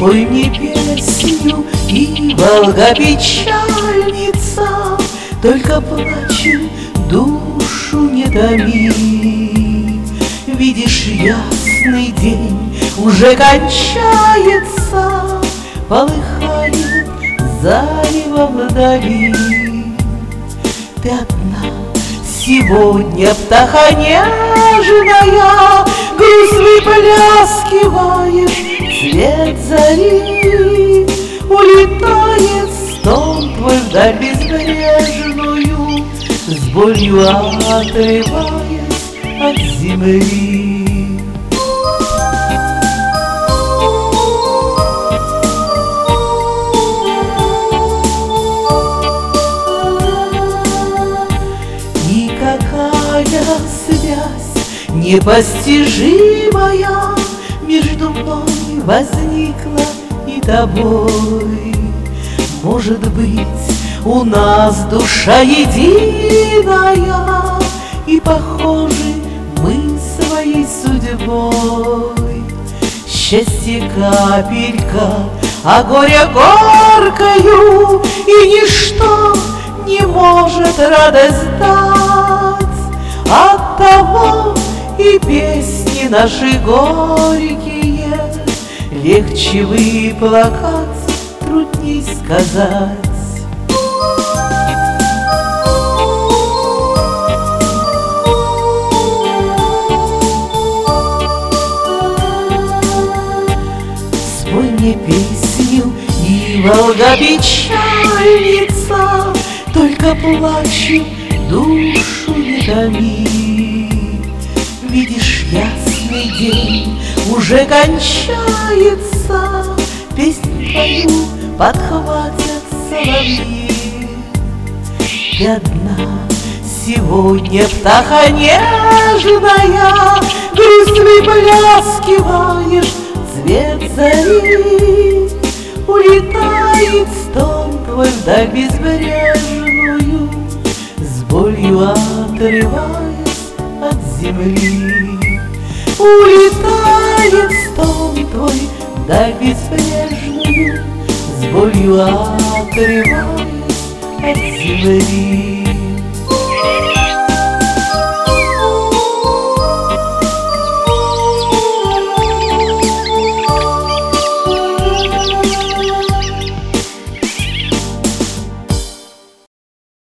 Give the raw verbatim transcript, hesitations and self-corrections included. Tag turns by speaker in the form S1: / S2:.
S1: Спой мне песню, и Волга печальница, только плачем душу не томи. Видишь, ясный день уже кончается, полыхает зарево вдали. Ты одна сегодня, птаха нежная, грусть выплескиваешь свет зари. Улетает стон твой вдаль безбрежную, с болью отрываясь от земли. Никакая связь непостижимая между мной возникла и тобой. Может быть, у нас душа единая, и похожи мы своей судьбой. Счастье капелька, а горе горкою, и ничто не может радость дать. Оттого и песни наши горькие легче выплакать, трудней сказать. Спой мне песню, и Волга печальница, только плачем душу не томи. Видишь, ясный день уже кончается, песню твою подхватят соловьи. Ты одна сегодня, птаха нежная, грусть выплескиваешь цвет зари. Улетает стон твой вдаль безбрежную, с болью отрываясь от земли. Улетает стон твой вдаль безбрежную, с болью отрываясь от земли.